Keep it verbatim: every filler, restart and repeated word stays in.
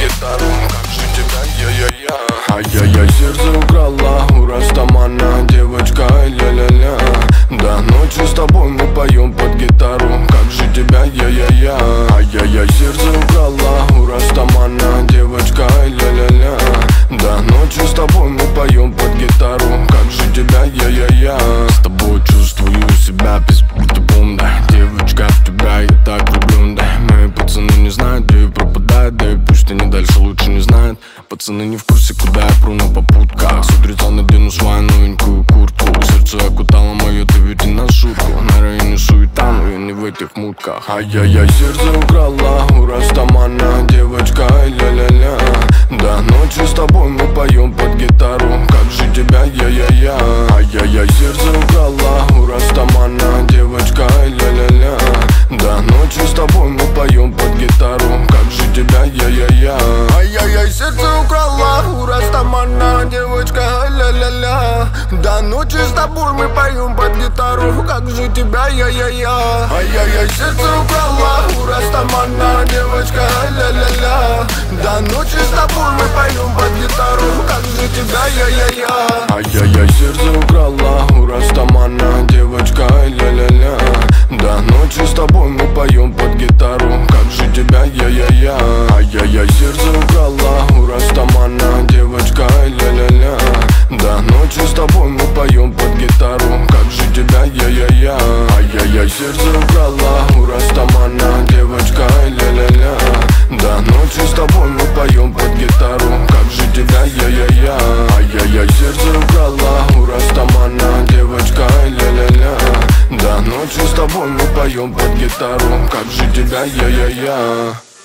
гитару, как же тебя, я-я-я. Ай-яй-яй, сердце украла у Растамана девочка, ля-ля-ля. До ночи с тобой мы поем под гитару, как же тебя, я-я-я. Ай-яй-яй, сердце украла у Растамана девочка, ля-ля-ля. До ночи с тобой мы поем под гитару, как же тебя, я-я-я. С тобой чувствую себя без бум, да. Девочка, в тебя я так влюблен, да. Мои пацаны не знают, где пропадают, да и пусть они дальше лучше не знают. Пацаны не в курсе, куда я пру на попутках. С утреца надену свою новенькую куртку. Сердце окутало мое, ты ведь и на шутку. На районе суета, но я не в этих мутках. Ай-яй-яй, сердце украла у Растамана девочка, ля-ля-ля. До ночи с тобой мы поем под гитару, как же тебя, я-я-я. Ай-яй-яй, сердце украла у Растамана девочка, ля-ля-ля. До ночи с тобой мы поем под гитару, как же тебя, я-я-я. Ай-яй-яй, сердце украла у Растамана девочка, ля-ля-ля. До ночи с тобой мы поем под гитару, как же тебя, я-я-я. Ай-яй-яй, сердце украла у Растамана девочка, ля-ля-ля. До ночи с тобой мы поем под гитару, как же тебя, я-я-я. Ай-яй-яй, сердце украла у Растамана девочка, ля-ля-ля. До ночи с тобой мы поем под гитару, как же тебя, я-я-я. Ай-яй-яй, сердце украла у Растамана девочка, ля-ля-ля. До ночи с тобой мы поем под гитару, как же тебя, я-я-я. Ай-яй-яй, сердце украла у Растамана девочка, ля-ля-ля. До ночи с тобой мы поем под гитару, как же тебя, я-я-я. Ай-яй-яй, сердце украла у Растамана девочка, ля-ля-ля. До ночи с тобой мы поем под гитару, как же тебя, я-я-я.